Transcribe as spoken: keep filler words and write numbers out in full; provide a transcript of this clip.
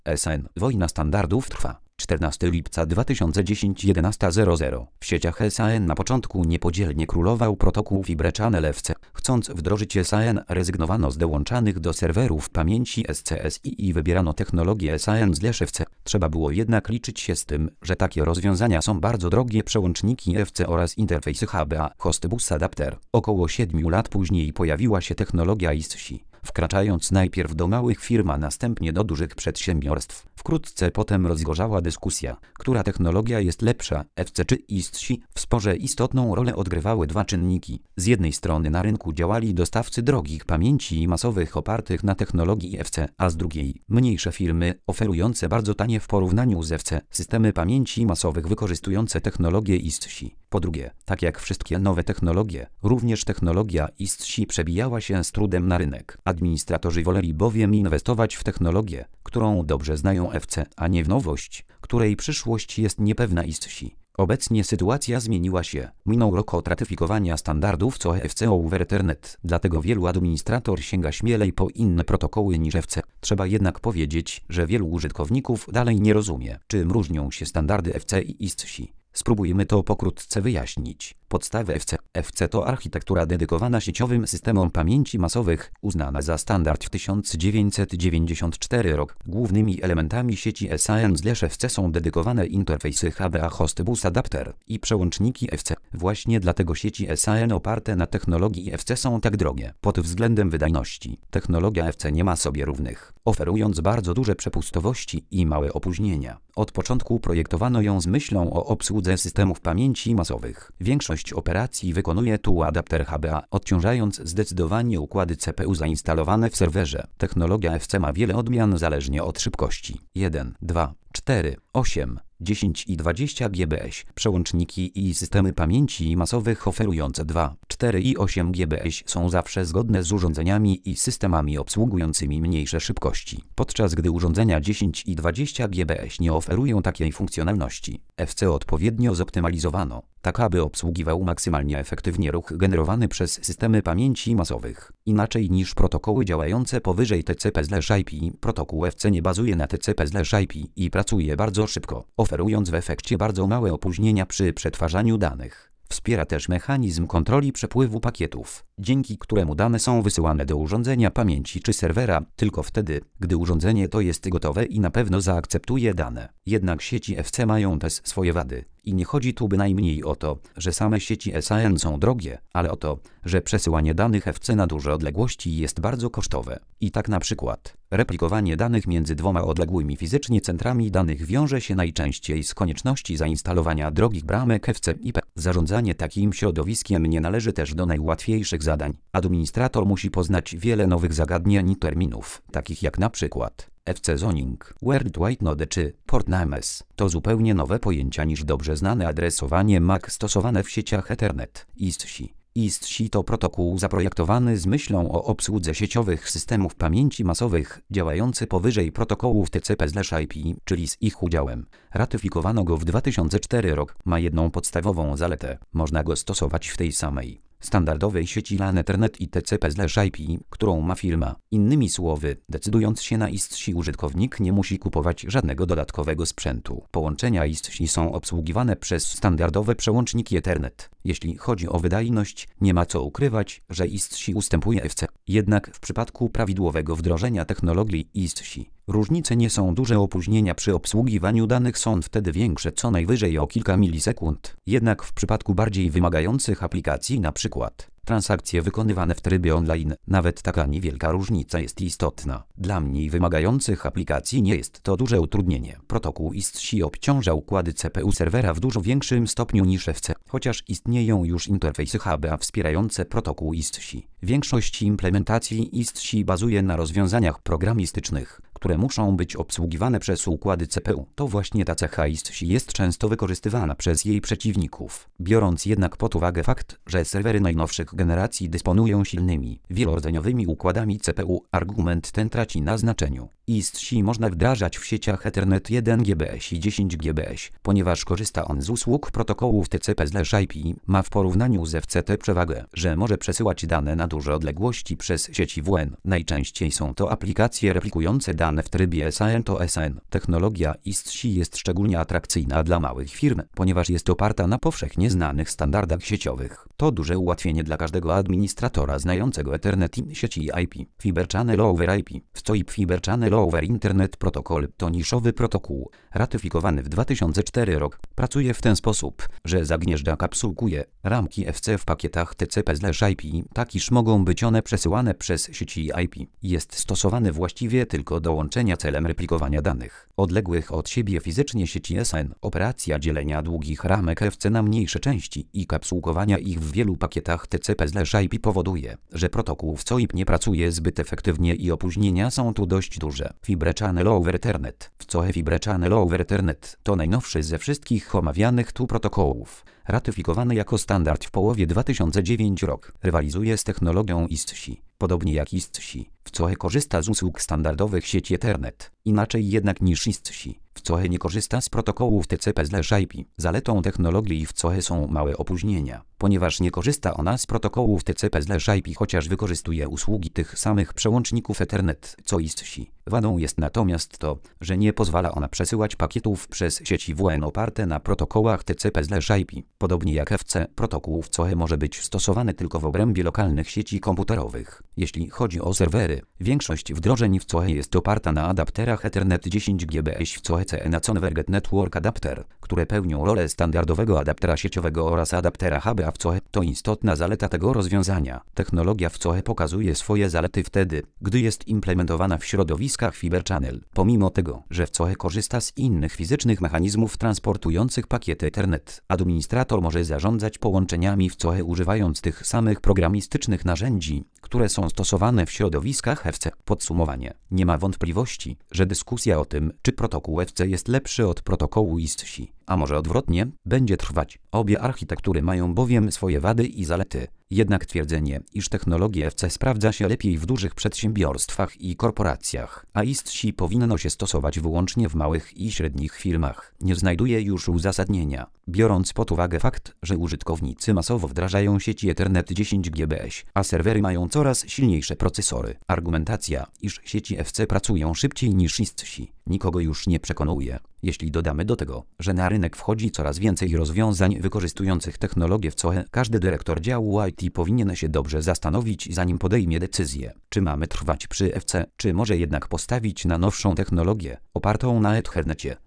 S A N. Wojna standardów trwa. czternastego lipca dwa tysiące dziesiątego jedenastego zero zero. W sieciach S A N na początku niepodzielnie królował protokół Fibre Channel F C. Chcąc wdrożyć S A N, rezygnowano z dołączanych do serwerów pamięci S C S I i wybierano technologię S A N/F C. Trzeba było jednak liczyć się z tym, że takie rozwiązania są bardzo drogie. Przełączniki F C oraz interfejsy H B A, Host Bus Adapter. Około siedmiu lat później pojawiła się technologia I S S I. Wkraczając najpierw do małych firm, a następnie do dużych przedsiębiorstw. Wkrótce potem rozgorzała dyskusja, która technologia jest lepsza, F C czy I S S I. W sporze istotną rolę odgrywały dwa czynniki. Z jednej strony na rynku działali dostawcy drogich pamięci masowych opartych na technologii F C, a z drugiej mniejsze firmy oferujące bardzo tanie w porównaniu z F C systemy pamięci masowych wykorzystujące technologię I S S I. Po drugie, tak jak wszystkie nowe technologie, również technologia I S S I przebijała się z trudem na rynek. Administratorzy woleli bowiem inwestować w technologię, którą dobrze znają F C, a nie w nowość, której przyszłość jest niepewna I S S I. Obecnie sytuacja zmieniła się. Minął rok od ratyfikowania standardów C O F C over Ethernet, dlatego wielu administrator sięga śmielej po inne protokoły niż F C. Trzeba jednak powiedzieć, że wielu użytkowników dalej nie rozumie, czym różnią się standardy F C i I S S I. Spróbujmy to pokrótce wyjaśnić. Podstawy F C. F C to architektura dedykowana sieciowym systemom pamięci masowych, uznana za standard w tysiąc dziewięćset dziewięćdziesiątym czwartym rok. Głównymi elementami sieci S A N/F C są dedykowane interfejsy H B A, Host Bus Adapter i przełączniki F C. Właśnie dlatego sieci S A N oparte na technologii F C są tak drogie. Pod względem wydajności technologia F C nie ma sobie równych, oferując bardzo duże przepustowości i małe opóźnienia. Od początku projektowano ją z myślą o obsłudze systemów pamięci masowych. Większość operacji wykonuje tu adapter H B A, odciążając zdecydowanie układy C P U zainstalowane w serwerze. Technologia F C ma wiele odmian zależnie od szybkości. jeden, dwa, cztery, osiem, dziesięć i dwadzieścia gigabajtów. Przełączniki i systemy pamięci masowych oferujące dwa, cztery i osiem gigabajtów są zawsze zgodne z urządzeniami i systemami obsługującymi mniejsze szybkości, podczas gdy urządzenia dziesięć i dwadzieścia gigabajtów nie oferują takiej funkcjonalności. F C odpowiednio zoptymalizowano, tak aby obsługiwał maksymalnie efektywnie ruch generowany przez systemy pamięci masowych. Inaczej niż protokoły działające powyżej T C P/I P, protokół F C nie bazuje na T C P/I P i pracuje bardzo szybko, oferując w efekcie bardzo małe opóźnienia przy przetwarzaniu danych. Wspiera też mechanizm kontroli przepływu pakietów, dzięki któremu dane są wysyłane do urządzenia pamięci czy serwera tylko wtedy, gdy urządzenie to jest gotowe i na pewno zaakceptuje dane. Jednak sieci F C mają też swoje wady. I nie chodzi tu bynajmniej o to, że same sieci S A N są drogie, ale o to, że przesyłanie danych F C na duże odległości jest bardzo kosztowe. I tak na przykład replikowanie danych między dwoma odległymi fizycznie centrami danych wiąże się najczęściej z konieczności zainstalowania drogich bramek F C I P. Zarządzanie takim środowiskiem nie należy też do najłatwiejszych zadań. Administrator musi poznać wiele nowych zagadnień i terminów, takich jak na przykład F C Zoning, World Wide Node czy Port Names. To zupełnie nowe pojęcia niż dobrze znane adresowanie M A C stosowane w sieciach Ethernet. I S S I. I S S I to protokół zaprojektowany z myślą o obsłudze sieciowych systemów pamięci masowych, działający powyżej protokołów T C P/I P, czyli z ich udziałem. Ratyfikowano go w dwa tysiące czwartym roku. Ma jedną podstawową zaletę. Można go stosować w tej samej standardowej sieci LAN Ethernet i T C P/I P, którą ma firma. Innymi słowy, decydując się na I S S I, użytkownik nie musi kupować żadnego dodatkowego sprzętu. Połączenia I S S I są obsługiwane przez standardowe przełączniki Ethernet. Jeśli chodzi o wydajność, nie ma co ukrywać, że I S S I ustępuje F C. Jednak w przypadku prawidłowego wdrożenia technologii I S S I, różnice nie są duże. Opóźnienia przy obsługiwaniu danych są wtedy większe, co najwyżej o kilka milisekund. Jednak w przypadku bardziej wymagających aplikacji, np. transakcje wykonywane w trybie online, nawet taka niewielka różnica jest istotna. Dla mniej wymagających aplikacji nie jest to duże utrudnienie. Protokół I S S I obciąża układy C P U serwera w dużo większym stopniu niż F C, chociaż istnieją już interfejsy H B A wspierające protokół I S S I. Większość implementacji I S S I bazuje na rozwiązaniach programistycznych, które muszą być obsługiwane przez układy C P U. To właśnie ta cecha I S S I jest często wykorzystywana przez jej przeciwników. Biorąc jednak pod uwagę fakt, że serwery najnowszych generacji dysponują silnymi, wielordzeniowymi układami C P U, argument ten traci na znaczeniu. I S C S I można wdrażać w sieciach Ethernet jeden gigabajt i dziesięć gigabajtów, ponieważ korzysta on z usług protokołów T C P/I P, ma w porównaniu z F C T przewagę, że może przesyłać dane na duże odległości przez sieci W N. Najczęściej są to aplikacje replikujące dane w trybie S A N to S A N. Technologia I S C S I jest szczególnie atrakcyjna dla małych firm, ponieważ jest oparta na powszechnie znanych standardach sieciowych. To duże ułatwienie dla każdego administratora znającego Ethernet i sieci I P. Fiber Channel over I P. W C O I P Fiber Channel over Internet Protocol to niszowy protokół, ratyfikowany w dwa tysiące czwarty rok. Pracuje w ten sposób, że zagnieżdża kapsułkuje ramki F C w pakietach T C P/I P, tak iż mogą być one przesyłane przez sieci I P. Jest stosowany właściwie tylko do łączenia celem replikowania danych odległych od siebie fizycznie sieci S N. Operacja dzielenia długich ramek F C na mniejsze części i kapsułkowania ich w wielu pakietach T C P/I P powoduje, że protokół w C O I P nie pracuje zbyt efektywnie i opóźnienia są tu dość duże. Fiber Channel over Ethernet. W C O E Fiber Channel over Ethernet to najnowszy ze wszystkich omawianych tu protokołów, ratyfikowany jako standard w połowie dwa tysiące dziewiątego roku. Rywalizuje z technologią I S C S I. Podobnie jak I S C S I, w C O E korzysta z usług standardowych sieci Ethernet, inaczej jednak niż I S C S I. W C O E nie korzysta z protokołów T C P/I P. Zaletą technologii w C O E są małe opóźnienia, ponieważ nie korzysta ona z protokołów T C P/I P, chociaż wykorzystuje usługi tych samych przełączników Ethernet co I S C S I. Wadą jest natomiast to, że nie pozwala ona przesyłać pakietów przez sieci W N oparte na protokołach T C P/I P. Podobnie jak F C, protokół w C O E może być stosowany tylko w obrębie lokalnych sieci komputerowych. Jeśli chodzi o serwery, większość wdrożeń w C O E jest oparta na adapterach Ethernet dziesięć gigabajtów w C O E C na Converged Network Adapter, które pełnią rolę standardowego adaptera sieciowego oraz adaptera H B A w C O E. To istotna zaleta tego rozwiązania. Technologia w C O E pokazuje swoje zalety wtedy, gdy jest implementowana w środowiskach Fiber Channel. Pomimo tego, że w C O E korzysta z innych fizycznych mechanizmów transportujących pakiety Ethernet, administrator może zarządzać połączeniami w C O E używając tych samych programistycznych narzędzi, które są stosowane w środowiskach F C. Podsumowanie. Nie ma wątpliwości, że dyskusja o tym, czy protokół F C jest lepszy od protokołu I S C S I, a może odwrotnie, będzie trwać. Obie architektury mają bowiem swoje wady i zalety. Jednak twierdzenie, iż technologia F C sprawdza się lepiej w dużych przedsiębiorstwach i korporacjach, a I S C S I powinno się stosować wyłącznie w małych i średnich firmach, nie znajduje już uzasadnienia. Biorąc pod uwagę fakt, że użytkownicy masowo wdrażają sieci Ethernet dziesięć gigabajtów, a serwery mają coraz silniejsze procesory, argumentacja, iż sieci F C pracują szybciej niż I S C S I, nikogo już nie przekonuje. Jeśli dodamy do tego, że na rynek wchodzi coraz więcej rozwiązań wykorzystujących technologię w C O E, każdy dyrektor działu I T powinien się dobrze zastanowić, zanim podejmie decyzję, czy mamy trwać przy F C, czy może jednak postawić na nowszą technologię, opartą na Ethernecie.